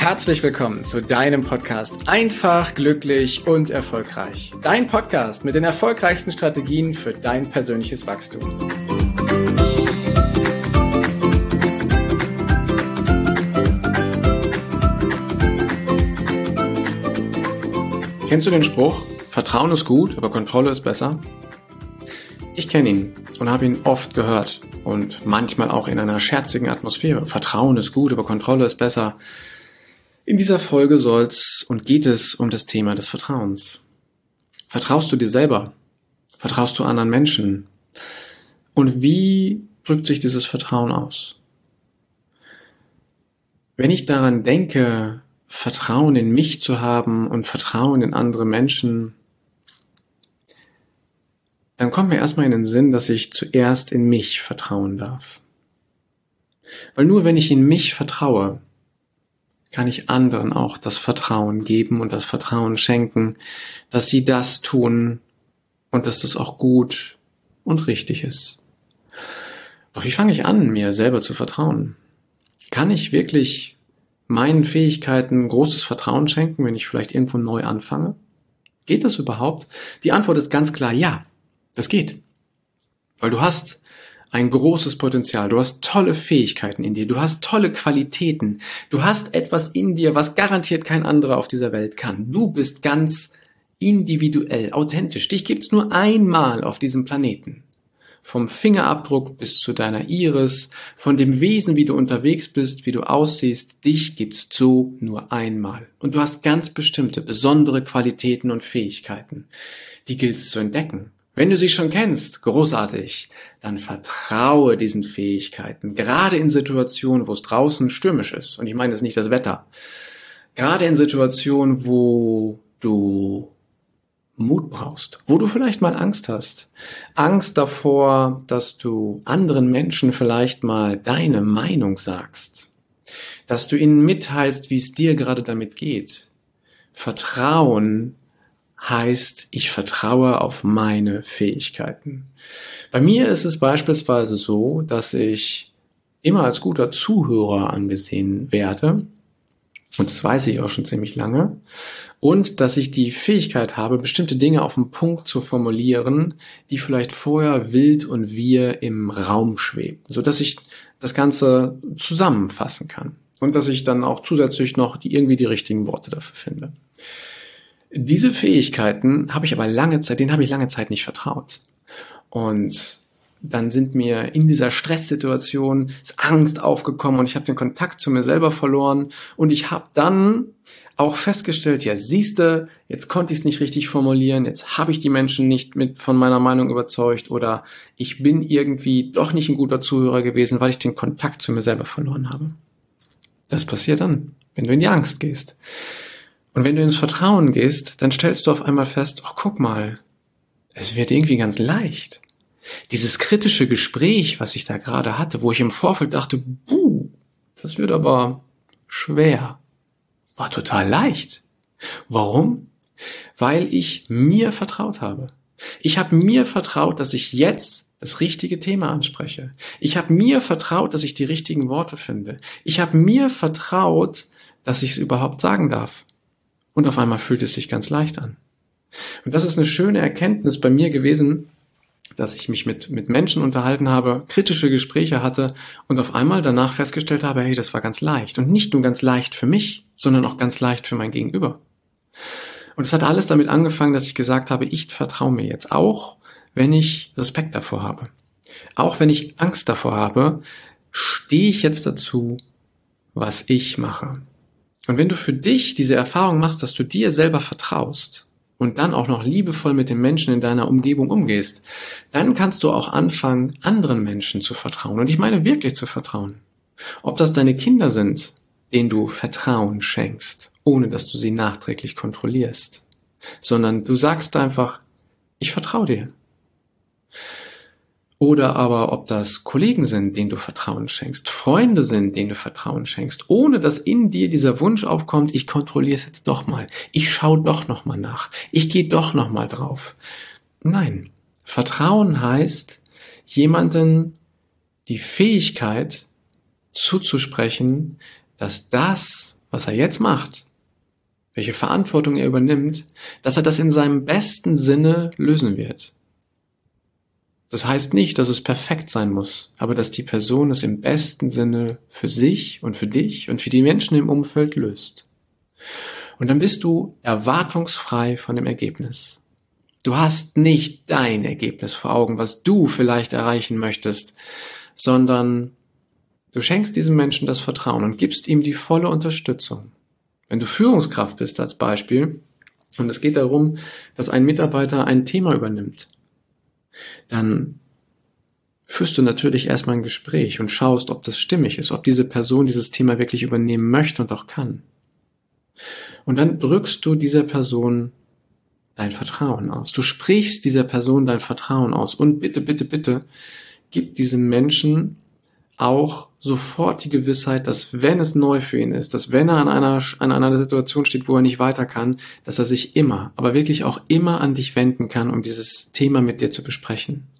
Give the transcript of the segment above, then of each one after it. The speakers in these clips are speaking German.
Herzlich willkommen zu deinem Podcast Einfach, glücklich und erfolgreich. Dein Podcast mit den erfolgreichsten Strategien für dein persönliches Wachstum. Kennst du den Spruch, Vertrauen ist gut, aber Kontrolle ist besser? Ich kenne ihn und habe ihn oft gehört und manchmal auch in einer scherzigen Atmosphäre. Vertrauen ist gut, aber Kontrolle ist besser. In dieser Folge geht es um das Thema des Vertrauens. Vertraust du dir selber? Vertraust du anderen Menschen? Und wie drückt sich dieses Vertrauen aus? Wenn ich daran denke, Vertrauen in mich zu haben und Vertrauen in andere Menschen, dann kommt mir erstmal in den Sinn, dass ich zuerst in mich vertrauen darf. Weil nur wenn ich in mich vertraue, kann ich anderen auch das Vertrauen geben und das Vertrauen schenken, dass sie das tun und dass das auch gut und richtig ist. Doch wie fange ich an, mir selber zu vertrauen? Kann ich wirklich meinen Fähigkeiten großes Vertrauen schenken, wenn ich vielleicht irgendwo neu anfange? Geht das überhaupt? Die Antwort ist ganz klar ja, das geht. Weil du hast ein großes Potenzial, du hast tolle Fähigkeiten in dir, du hast tolle Qualitäten, du hast etwas in dir, was garantiert kein anderer auf dieser Welt kann. Du bist ganz individuell, authentisch. Dich gibt's nur einmal auf diesem Planeten. Vom Fingerabdruck bis zu deiner Iris, von dem Wesen, wie du unterwegs bist, wie du aussiehst, dich gibt's so nur einmal. Und du hast ganz bestimmte, besondere Qualitäten und Fähigkeiten. Die gilt's zu entdecken. Wenn du sie schon kennst, großartig, dann vertraue diesen Fähigkeiten, gerade in Situationen, wo es draußen stürmisch ist. Und ich meine jetzt nicht das Wetter. Gerade in Situationen, wo du Mut brauchst, wo du vielleicht mal Angst hast. Angst davor, dass du anderen Menschen vielleicht mal deine Meinung sagst. Dass du ihnen mitteilst, wie es dir gerade damit geht. Vertrauen heißt, ich vertraue auf meine Fähigkeiten. Bei mir ist es beispielsweise so, dass ich immer als guter Zuhörer angesehen werde, und das weiß ich auch schon ziemlich lange, und dass ich die Fähigkeit habe, bestimmte Dinge auf den Punkt zu formulieren, die vielleicht vorher wild und wir im Raum schweben, sodass ich das Ganze zusammenfassen kann und dass ich dann auch zusätzlich noch irgendwie die richtigen Worte dafür finde. Diese Fähigkeiten habe ich lange Zeit nicht vertraut. Und dann sind mir in dieser Stresssituation Angst aufgekommen und ich habe den Kontakt zu mir selber verloren. Und ich habe dann auch festgestellt, ja siehste, jetzt konnte ich es nicht richtig formulieren, jetzt habe ich die Menschen nicht von meiner Meinung überzeugt oder ich bin irgendwie doch nicht ein guter Zuhörer gewesen, weil ich den Kontakt zu mir selber verloren habe. Das passiert dann, wenn du in die Angst gehst. Und wenn du ins Vertrauen gehst, dann stellst du auf einmal fest, ach guck mal, es wird irgendwie ganz leicht. Dieses kritische Gespräch, was ich da gerade hatte, wo ich im Vorfeld dachte, das wird aber schwer, war total leicht. Warum? Weil ich mir vertraut habe. Ich habe mir vertraut, dass ich jetzt das richtige Thema anspreche. Ich habe mir vertraut, dass ich die richtigen Worte finde. Ich habe mir vertraut, dass ich es überhaupt sagen darf. Und auf einmal fühlt es sich ganz leicht an. Und das ist eine schöne Erkenntnis bei mir gewesen, dass ich mich mit Menschen unterhalten habe, kritische Gespräche hatte und auf einmal danach festgestellt habe, hey, das war ganz leicht. Und nicht nur ganz leicht für mich, sondern auch ganz leicht für mein Gegenüber. Und es hat alles damit angefangen, dass ich gesagt habe, ich vertraue mir jetzt, auch wenn ich Respekt davor habe. Auch wenn ich Angst davor habe, stehe ich jetzt dazu, was ich mache. Und wenn du für dich diese Erfahrung machst, dass du dir selber vertraust und dann auch noch liebevoll mit den Menschen in deiner Umgebung umgehst, dann kannst du auch anfangen, anderen Menschen zu vertrauen. Und ich meine wirklich zu vertrauen. Ob das deine Kinder sind, denen du Vertrauen schenkst, ohne dass du sie nachträglich kontrollierst, sondern du sagst einfach, ich vertraue dir. Oder aber ob das Kollegen sind, denen du Vertrauen schenkst, Freunde sind, denen du Vertrauen schenkst, ohne dass in dir dieser Wunsch aufkommt, ich kontrolliere es jetzt doch mal, ich schaue doch noch mal nach, ich gehe doch noch mal drauf. Nein, Vertrauen heißt, jemanden die Fähigkeit zuzusprechen, dass das, was er jetzt macht, welche Verantwortung er übernimmt, dass er das in seinem besten Sinne lösen wird. Das heißt nicht, dass es perfekt sein muss, aber dass die Person es im besten Sinne für sich und für dich und für die Menschen im Umfeld löst. Und dann bist du erwartungsfrei von dem Ergebnis. Du hast nicht dein Ergebnis vor Augen, was du vielleicht erreichen möchtest, sondern du schenkst diesem Menschen das Vertrauen und gibst ihm die volle Unterstützung. Wenn du Führungskraft bist als Beispiel und es geht darum, dass ein Mitarbeiter ein Thema übernimmt, dann führst du natürlich erstmal ein Gespräch und schaust, ob das stimmig ist, ob diese Person dieses Thema wirklich übernehmen möchte und auch kann. Und dann drückst du dieser Person dein Vertrauen aus. Du sprichst dieser Person dein Vertrauen aus und bitte, bitte, bitte, gib diesem Menschen auch sofort die Gewissheit, dass wenn es neu für ihn ist, dass wenn er an einer Situation steht, wo er nicht weiter kann, dass er sich immer, aber wirklich auch immer an dich wenden kann, um dieses Thema mit dir zu besprechen.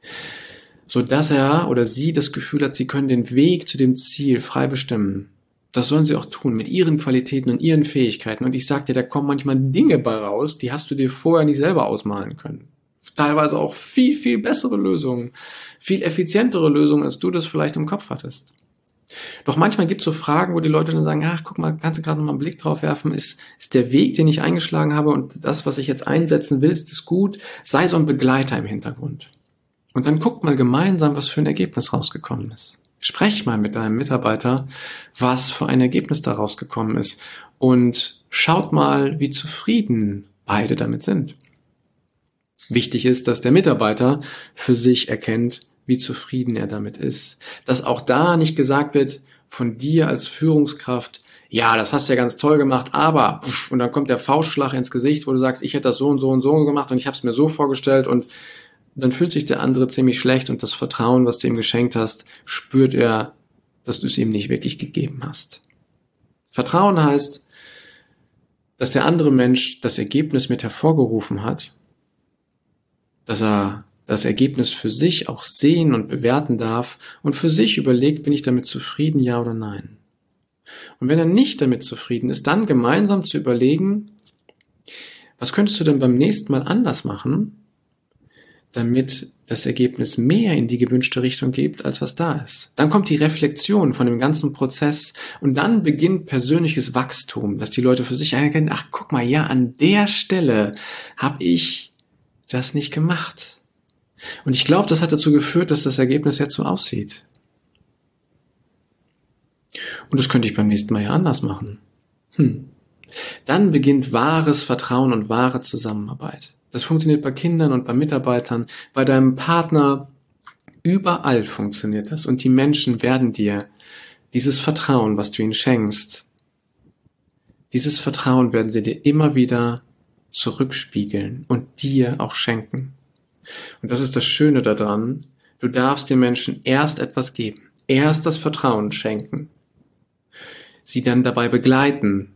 So dass er oder sie das Gefühl hat, sie können den Weg zu dem Ziel frei bestimmen. Das sollen sie auch tun, mit ihren Qualitäten und ihren Fähigkeiten. Und ich sag dir, da kommen manchmal Dinge bei raus, die hast du dir vorher nicht selber ausmalen können. Teilweise auch viel, viel bessere Lösungen, viel effizientere Lösungen, als du das vielleicht im Kopf hattest. Doch manchmal gibt es so Fragen, wo die Leute dann sagen, ach, guck mal, kannst du gerade noch mal einen Blick drauf werfen, ist der Weg, den ich eingeschlagen habe und das, was ich jetzt einsetzen will, ist das gut? Sei so ein Begleiter im Hintergrund. Und dann guckt mal gemeinsam, was für ein Ergebnis rausgekommen ist. Sprech mal mit deinem Mitarbeiter, was für ein Ergebnis da rausgekommen ist. Und schaut mal, wie zufrieden beide damit sind. Wichtig ist, dass der Mitarbeiter für sich erkennt, wie zufrieden er damit ist. Dass auch da nicht gesagt wird von dir als Führungskraft, ja, das hast du ja ganz toll gemacht, aber, und dann kommt der Faustschlag ins Gesicht, wo du sagst, ich hätte das so und so und so gemacht und ich habe es mir so vorgestellt und dann fühlt sich der andere ziemlich schlecht und das Vertrauen, was du ihm geschenkt hast, spürt er, dass du es ihm nicht wirklich gegeben hast. Vertrauen heißt, dass der andere Mensch das Ergebnis mit hervorgerufen hat, dass er das Ergebnis für sich auch sehen und bewerten darf und für sich überlegt, bin ich damit zufrieden, ja oder nein. Und wenn er nicht damit zufrieden ist, dann gemeinsam zu überlegen, was könntest du denn beim nächsten Mal anders machen, damit das Ergebnis mehr in die gewünschte Richtung geht, als was da ist. Dann kommt die Reflexion von dem ganzen Prozess und dann beginnt persönliches Wachstum, dass die Leute für sich erkennen, ach guck mal, ja, an der Stelle habe ich das nicht gemacht. Und ich glaube, das hat dazu geführt, dass das Ergebnis jetzt so aussieht. Und das könnte ich beim nächsten Mal ja anders machen. Dann beginnt wahres Vertrauen und wahre Zusammenarbeit. Das funktioniert bei Kindern und bei Mitarbeitern, bei deinem Partner. Überall funktioniert das. Und die Menschen werden dir dieses Vertrauen, was du ihnen schenkst, dieses Vertrauen werden sie dir immer wieder zurückspiegeln und dir auch schenken. Und das ist das Schöne daran. Du darfst den Menschen erst etwas geben, erst das Vertrauen schenken, sie dann dabei begleiten.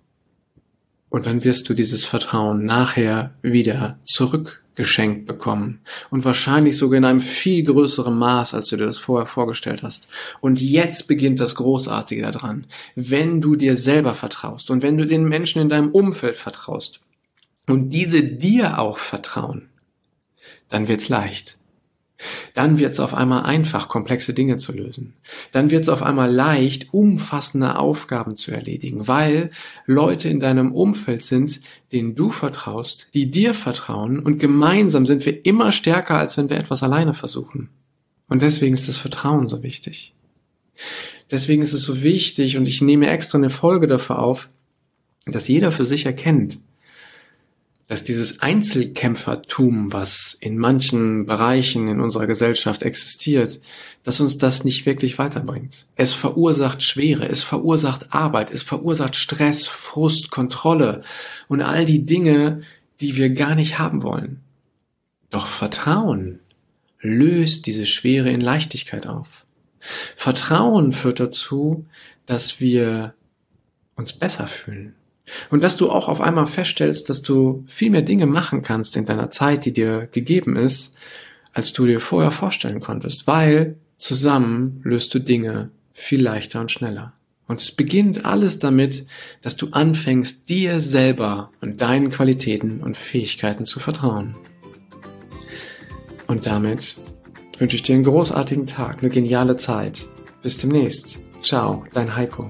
Und dann wirst du dieses Vertrauen nachher wieder zurückgeschenkt bekommen. Und wahrscheinlich sogar in einem viel größeren Maß, als du dir das vorher vorgestellt hast. Und jetzt beginnt das Großartige daran. Wenn du dir selber vertraust und wenn du den Menschen in deinem Umfeld vertraust und diese dir auch vertrauen, dann wird's leicht. Dann wird's auf einmal einfach, komplexe Dinge zu lösen. Dann wird's auf einmal leicht, umfassende Aufgaben zu erledigen, weil Leute in deinem Umfeld sind, denen du vertraust, die dir vertrauen und gemeinsam sind wir immer stärker, als wenn wir etwas alleine versuchen. Und deswegen ist das Vertrauen so wichtig. Deswegen ist es so wichtig und ich nehme extra eine Folge dafür auf, dass jeder für sich erkennt, dass dieses Einzelkämpfertum, was in manchen Bereichen in unserer Gesellschaft existiert, dass uns das nicht wirklich weiterbringt. Es verursacht Schwere, es verursacht Arbeit, es verursacht Stress, Frust, Kontrolle und all die Dinge, die wir gar nicht haben wollen. Doch Vertrauen löst diese Schwere in Leichtigkeit auf. Vertrauen führt dazu, dass wir uns besser fühlen. Und dass du auch auf einmal feststellst, dass du viel mehr Dinge machen kannst in deiner Zeit, die dir gegeben ist, als du dir vorher vorstellen konntest, weil zusammen löst du Dinge viel leichter und schneller. Und es beginnt alles damit, dass du anfängst, dir selber und deinen Qualitäten und Fähigkeiten zu vertrauen. Und damit wünsche ich dir einen großartigen Tag, eine geniale Zeit. Bis demnächst. Ciao, dein Heiko.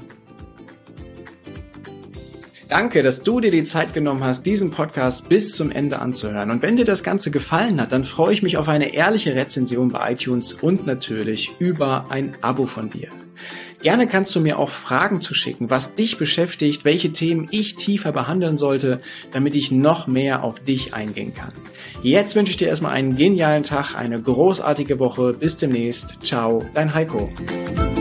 Danke, dass du dir die Zeit genommen hast, diesen Podcast bis zum Ende anzuhören. Und wenn dir das Ganze gefallen hat, dann freue ich mich auf eine ehrliche Rezension bei iTunes und natürlich über ein Abo von dir. Gerne kannst du mir auch Fragen zuschicken, was dich beschäftigt, welche Themen ich tiefer behandeln sollte, damit ich noch mehr auf dich eingehen kann. Jetzt wünsche ich dir erstmal einen genialen Tag, eine großartige Woche. Bis demnächst. Ciao, dein Heiko.